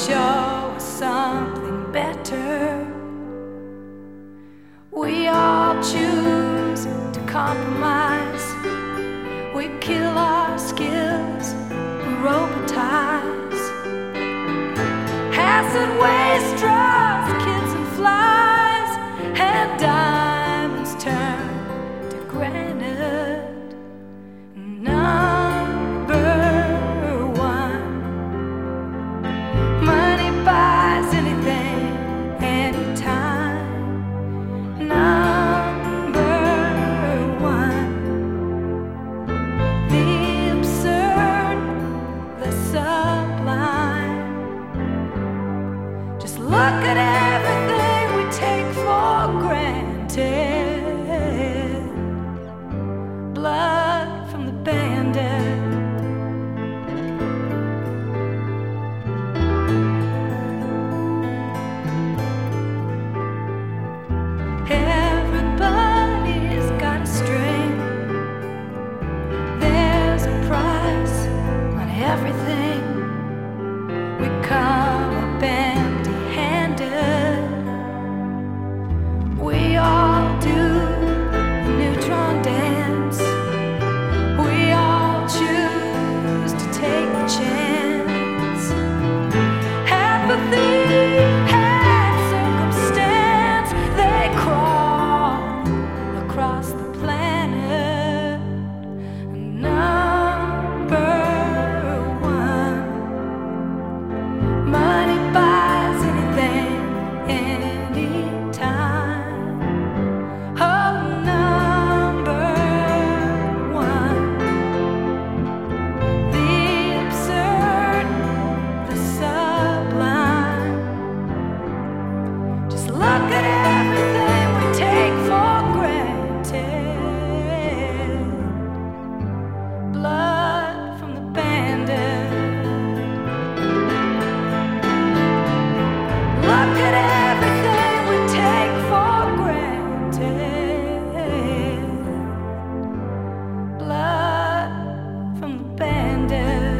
show us something better. We all choose to compromise. We kill our skills, we robotize. Acid waste draws kids and flies, and diamonds turn to granite. Number one, money buys anything, anytime. Number one, the absurd, the sublime. Just look at everything we take for granted. Blood from the bandit. Everybody's got a string. There's a price on everything. We come up empty-handed. We all do the neutron dance. We all choose to take the chance. Apathy and circumstance, they crawl across the planet. Number one, money buys anything, anytime. Oh, number one, the absurd, the sublime. Just look at everything we take for granted. Blood from the bandit. Look at everything we take for granted. Blood from the bandit.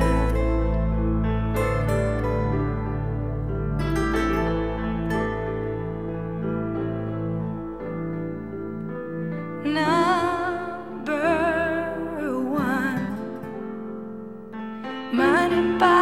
Number one, money by